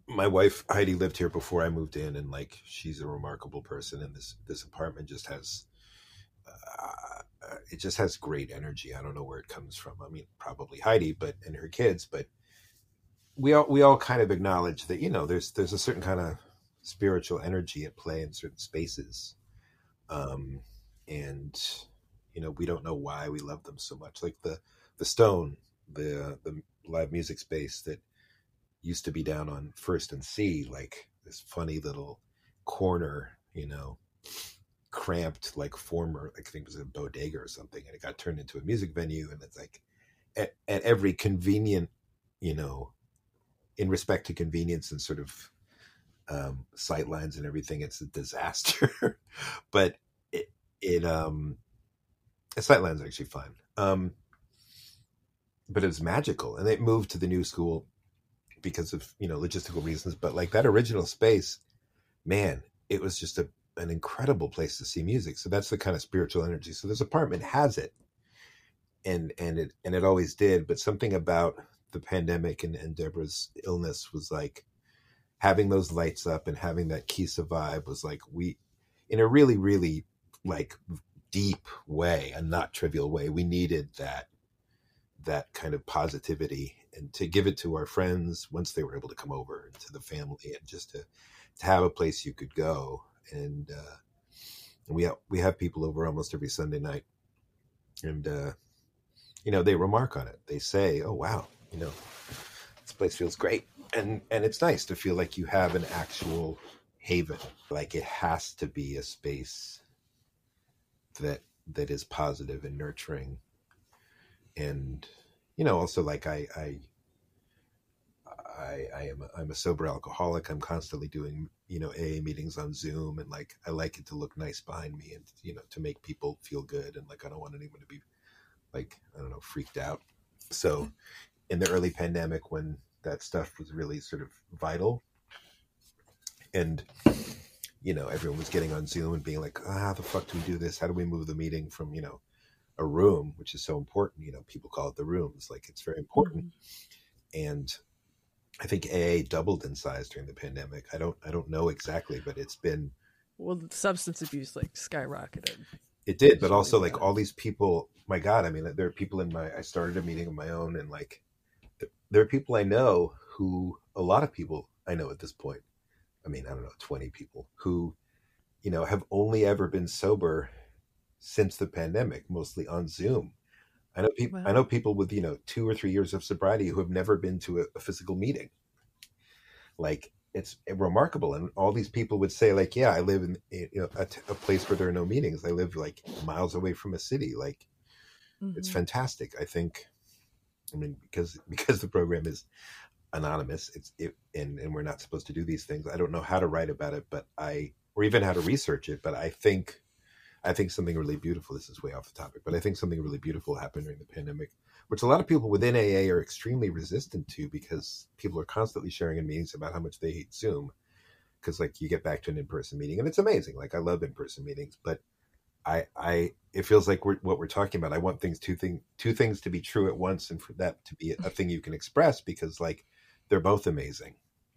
my wife Heidi lived here before I moved in, and like she's a remarkable person, and this this apartment just has uh, it just has great energy. I don't know where it comes from. I mean, probably Heidi, but and her kids, but we all we all kind of acknowledge that, you know, there's there's a certain kind of spiritual energy at play in certain spaces, um, and you know, we don't know why we love them so much. Like the the Stone, the the live music space that used to be down on First and C, like this funny little corner, you know, cramped, like former, I think it was a bodega or something, and it got turned into a music venue. And it's like at, at every convenient, you know, in respect to convenience and sort of um, sight lines and everything, it's a disaster. But it, it um, the sight lines are actually fine. Um, but it was magical, and it moved to the new school because of, you know, logistical reasons. But like that original space, man, it was just a an incredible place to see music. So that's the kind of spiritual energy. So this apartment has it, and and it and it always did. But something about the pandemic and, and Deborah's illness was like having those lights up and having that Kisa vibe was like, we, in a really, really like deep way, a not trivial way, we needed that that kind of positivity, and to give it to our friends once they were able to come over, and to the family, and just to to have a place you could go. And uh, we have, we have people over almost every Sunday night, and uh, you know, they remark on it. They say, "Oh wow, you know, this place feels great," and and it's nice to feel like you have an actual haven. Like it has to be a space that that is positive and nurturing, and you know, also like I I I, I am a, I'm a sober alcoholic. I'm constantly doing, you know, A A meetings on Zoom, and like I like it to look nice behind me, and you know, to make people feel good, and like I don't want anyone to be like, I don't know, freaked out. So in the early pandemic, when that stuff was really sort of vital, and you know, everyone was getting on Zoom and being like, ah, how the fuck do we do this? How do we move the meeting from, you know, a room, which is so important? You know, people call it the rooms, like it's very important. Mm-hmm. And I think A A doubled in size during the pandemic. I don't I don't know exactly, but it's been, well, substance abuse like skyrocketed. It did, but also like all these people, my God, I mean, there are people in my, I started a meeting of my own, and like there are people I know who, a lot of people I know at this point, I mean, I don't know, twenty people who, you know, have only ever been sober since the pandemic, mostly on Zoom. I know people. Wow. I know people with, you know, two or three years of sobriety who have never been to a, a physical meeting. Like it's remarkable, and all these people would say, like, "Yeah, I live in, you know, a, a place where there are no meetings. I live like miles away from a city. Like, mm-hmm. It's fantastic." I think. I mean, because because the program is anonymous, it's it, and and we're not supposed to do these things. I don't know how to write about it, but I, or even how to research it. But I think. I think something really beautiful, this is way off the topic, but I think something really beautiful happened during the pandemic, which a lot of people within A A are extremely resistant to, because people are constantly sharing in meetings about how much they hate Zoom. Because like you get back to an in-person meeting and it's amazing. Like I love in-person meetings, but I, I, it feels like we're, what we're talking about. I want things, two thing, two things to be true at once, and for that to be a thing you can express, because like they're both amazing.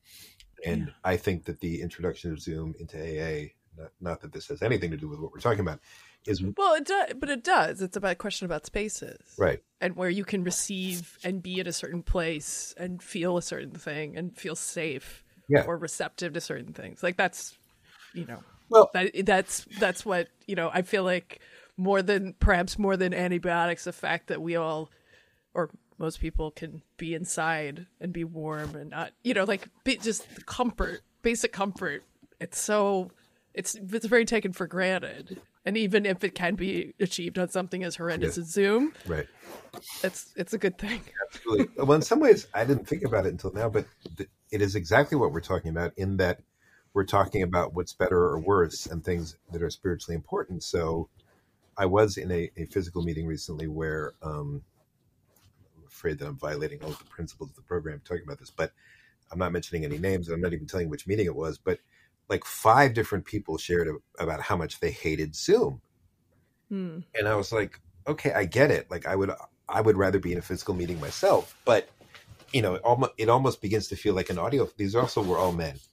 And yeah. I think that the introduction of Zoom into A A, Not, not that this has anything to do with what we're talking about, is well, it does, but it does. It's about a question about spaces, right? And where you can receive and be at a certain place and feel a certain thing and feel safe, yeah. or receptive to certain things. Like that's, you know, well, that that's that's what, you know. I feel like more than perhaps more than antibiotics, the fact that we all, or most people, can be inside and be warm and not, you know, like be, just the comfort, basic comfort. It's so. It's it's very taken for granted, and even if it can be achieved on something as horrendous yeah. as Zoom, right? It's it's a good thing. Absolutely. Well, in some ways, I didn't think about it until now, but th- it is exactly what we're talking about. In that, we're talking about what's better or worse, and things that are spiritually important. So, I was in a, a physical meeting recently where um, I'm afraid that I'm violating all of the principles of the program talking about this, but I'm not mentioning any names. I'm not even telling which meeting it was, but. Like five different people shared about how much they hated Zoom. Hmm. And I was like, okay, I get it. Like I would, I would rather be in a physical meeting myself, but you know, it almost, it almost begins to feel like an audio. These also were all men.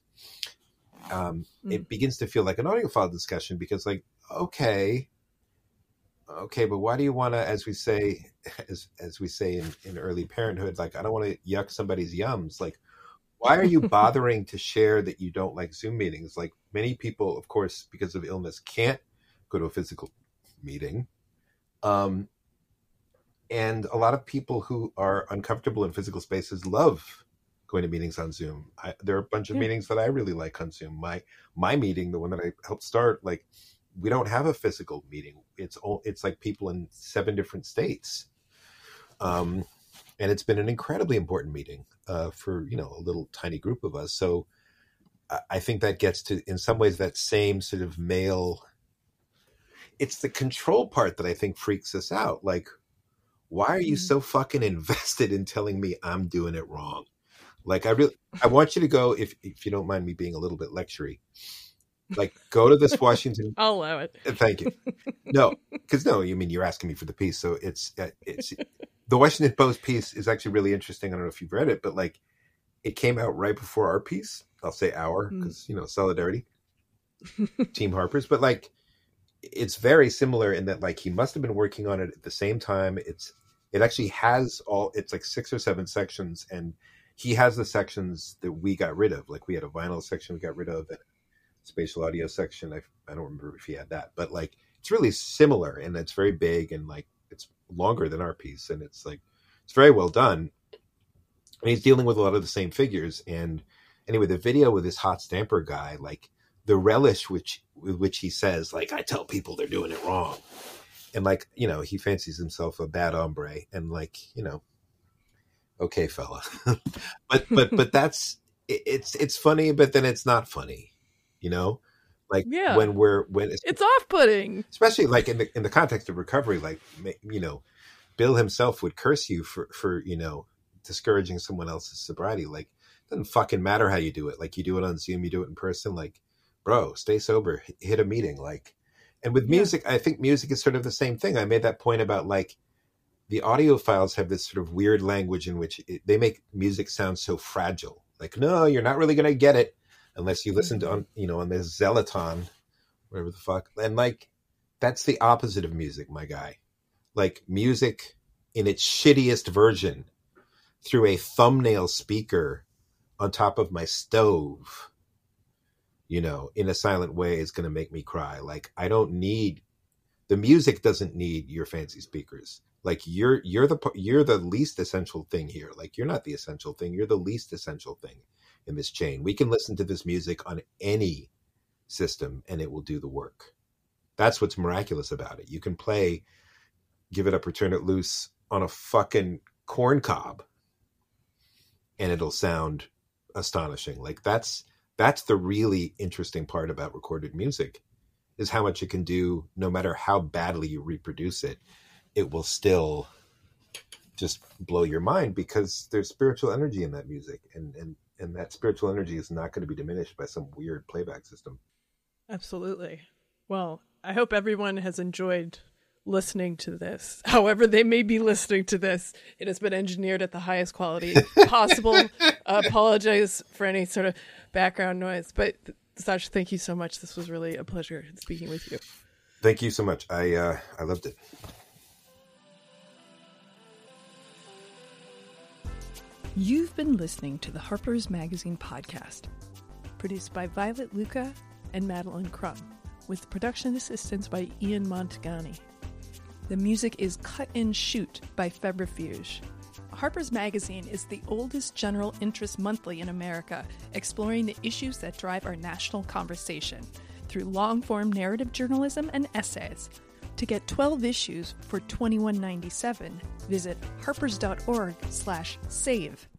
Um, mm. It begins to feel like an audiophile discussion because, like, okay, okay, but why do you want to, as we say, as as we say in, in early parenthood, like, I don't want to yuck somebody's yums. Like, why are you bothering to share that you don't like Zoom meetings? Like, many people, of course, because of illness, can't go to a physical meeting. Um, and a lot of people who are uncomfortable in physical spaces love going to meetings on Zoom. I, there are a bunch of yeah. meetings that I really like on Zoom. My my meeting, the one that I helped start, like, we don't have a physical meeting. It's all, it's like people in seven different states. Um, and it's been an incredibly important meeting uh, for, you know, a little tiny group of us. So I, I think that gets to, in some ways, that same sort of male, it's the control part that I think freaks us out. Like, why are you so fucking invested in telling me I'm doing it wrong? Like, I really, I want you to go, if if you don't mind me being a little bit lectury, like, go to this Washington. I'll allow it. Thank you. No, because no, you mean you're asking me for the piece, so it's it's the Washington Post piece is actually really interesting. I don't know if you've read it, but like, it came out right before our piece. I'll say our because mm. you know, solidarity, Team Harper's, but like, it's very similar in that, like, he must have been working on it at the same time. It's it actually has all. It's like six or seven sections, and he has the sections that we got rid of. Like, we had a vinyl section we got rid of, and spatial audio section. I, I don't remember if he had that, but like, it's really similar, and it's very big, and like, it's longer than our piece, and it's like, it's very well done. And he's dealing with a lot of the same figures. And anyway, the video with this hot stamper guy, like, the relish which with which he says, like, I tell people they're doing it wrong, and like, you know, he fancies himself a bad hombre, and like, you know, okay, fella, but but but that's it, it's it's funny, but then it's not funny. You know, like, yeah. when we're, when it's, it's off-putting, especially like in the, in the context of recovery, like, you know, Bill himself would curse you for, for, you know, discouraging someone else's sobriety. Like, it doesn't fucking matter how you do it. Like, you do it on Zoom, you do it in person, like, bro, stay sober, hit a meeting. Like, and with music, yeah. I think music is sort of the same thing. I made that point about, like, the audiophiles have this sort of weird language in which it, they make music sound so fragile. Like, no, you're not really going to get it unless you listen to, on, you know, on this Zeloton, whatever the fuck. And like, that's the opposite of music, my guy. Like, music in its shittiest version through a thumbnail speaker on top of my stove, you know, in a silent way is going to make me cry. Like, I don't need, the music doesn't need your fancy speakers. Like, you're, you're the, you're the least essential thing here. Like, you're not the essential thing. You're the least essential thing in this chain. We can listen to this music on any system and it will do the work. That's what's miraculous about it. You can play Give It Up or Turn It Loose on a fucking corn cob and it'll sound astonishing. Like, that's that's the really interesting part about recorded music, is how much it can do. No matter how badly you reproduce it, it will still just blow your mind, because there's spiritual energy in that music, and and and that spiritual energy is not going to be diminished by some weird playback system. Absolutely. Well, I hope everyone has enjoyed listening to this. However they may be listening to this, it has been engineered at the highest quality possible. uh, apologize for any sort of background noise. But Sasha, thank you so much. This was really a pleasure speaking with you. Thank you so much. I uh, I loved it. You've been listening to the Harper's Magazine podcast, produced by Violet Lucca and Madeline Crum, with production assistance by Ian Montagani. The music is Cut and Shoot by Febrifuge. Harper's Magazine is the oldest general interest monthly in America, exploring the issues that drive our national conversation through long-form narrative journalism and essays. To get twelve issues for twenty-one ninety-seven, visit harpers dot org slash save.